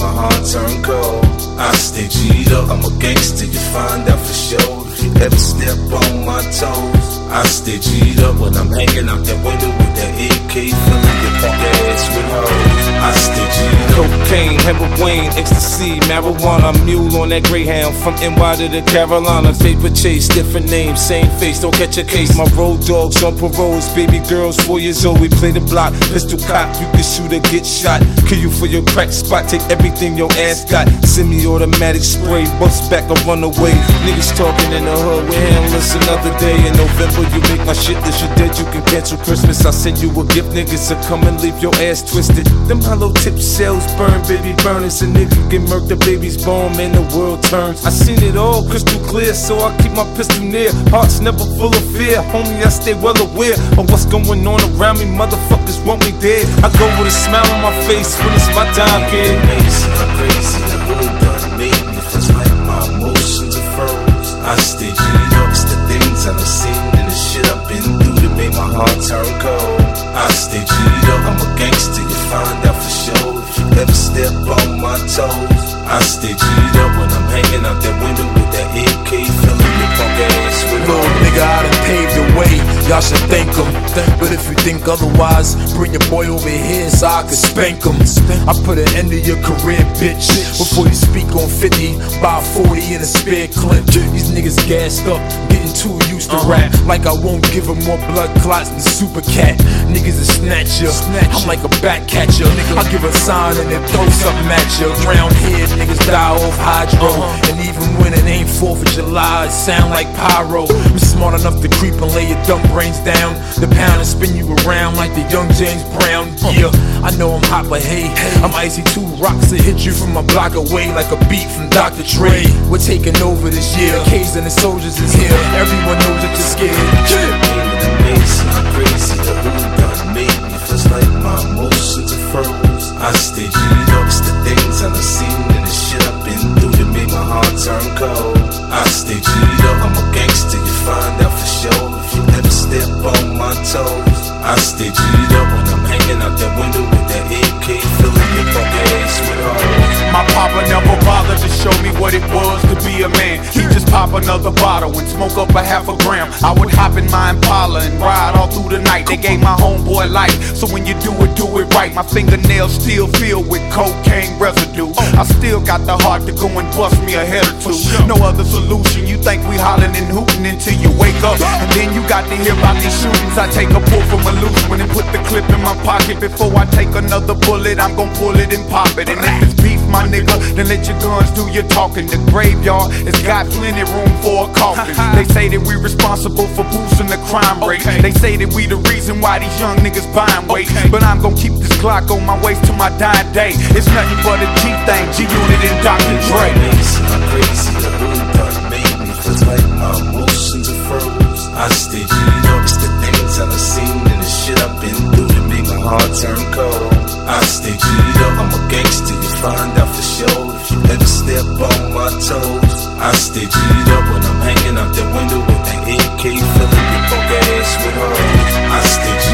my heart turn cold. I stay G'd up, I'm a gangster, you find out for sure if you ever step on my toes. I stay G'd up when I'm hanging out that window with that AK, filling your punk ass with hoes. I stay G'd up. Cocaine, heroin, ecstasy, marijuana, mule on that Greyhound from NY to the Carolinas. Paper chase, different names, same face, don't catch a case. My road dogs on paroles, baby girls 4 years old. We play the block, pistol cock, you can shoot or get shot. Kill you for your crack spot, take everything your ass got. Semi-automatic spray, bust back or run away. Niggas talking in the hood, we handless another day. In November, you make my shit list, you dead, you can cancel Christmas. I send you a gift, niggas, so come and leave your ass twisted. Them hollow tip shells burn, baby burners. A nigga get murked, the baby's born, man, the world turns. I seen it all crystal clear, so I keep my pistol near. Heart's never full of fear, homie, I stay well aware of what's going on around me. Motherfuckers want me dead. I go with a smile on my face when it's my time, kid. I'm crazy, the hood done made me feel like my emotions are froze. I stay G'd up, it's the things I've seen and the shit I've been through that made my heart turn cold. I stay G'd up, I'm a gangster, you find out for sure if you ever step on my toes. I stay G'd up when I'm hanging out that window with that AK, filling your punk ass with little nigga, I done paved the way, y'all should thank him. But if you think otherwise, bring your boy over here so I can spank him. I put an end to your career, bitch, before you speak on 50, buy 40 in a spare clip. These niggas gassed up, getting too used to rap, like I won't give them more blood clots than Super Cat. Niggas a snatcher, I'm like a bat catcher. I give a sign and then throw something at you. Round here, niggas die off hydro, and even when it ain't 4th of July, it sound like pyro. I'm smart enough to creep and lay your dumb brains down, the pound and spin you around like the young James Brown. Yeah, I know I'm hot, but hey, I'm icy. 2 rocks to hit you from a block away like a beat from Dr. Dre. We're taking over this year, K's and the soldiers is here. Everyone knows that you're scared. I'm crazy, the hood done made me feel like my emotions are froze. I stay G'd up, it's the things I've seen and the shit I've been through that made my heart turn cold. I stay G'd up, I'm a gangster, you find out for sure if you ever step on my toes. I stay G'd up when I'm hanging out that window with that AK, filling your punk ass with hoes. My papa never bothered to show me what it was to be a man. He just pop another bottle and smoke up a half a gram. I would hop in my Impala and ride all through the night. They gave my homeboy life, so when you do it right. My fingernails still filled with cocaine residue. I still got the heart to go and bust me a head or two. No other solution, you think we hollering and hooting until you wake up, and then you got to hear about these shootings. I take a pull from a loose one and put the clip in my pocket. Before I take another bullet, I'm gon' pull it and pop it. And if it's beef, my nigga, then let your guns do your talking. The graveyard has got plenty room for a coffin. They say that we responsible for boosting the crime rate. They say that we the reason why these young niggas buying weight. But I'm gon' keep this Glock on my waist till my dying day. It's nothing but a G thing, G-Unit and Dr. Dre. I'm crazy, the hood done made me feel like my emotions are froze. I stay G'd up, it's the things I've seen and the shit I've been through that make my heart turn cold. I stay G'd up, I'm a gangster, you find out for sure if you ever step on my toes. I stay G'd up when I'm hanging out that window with that AK, filling your punk ass with hoes. I stay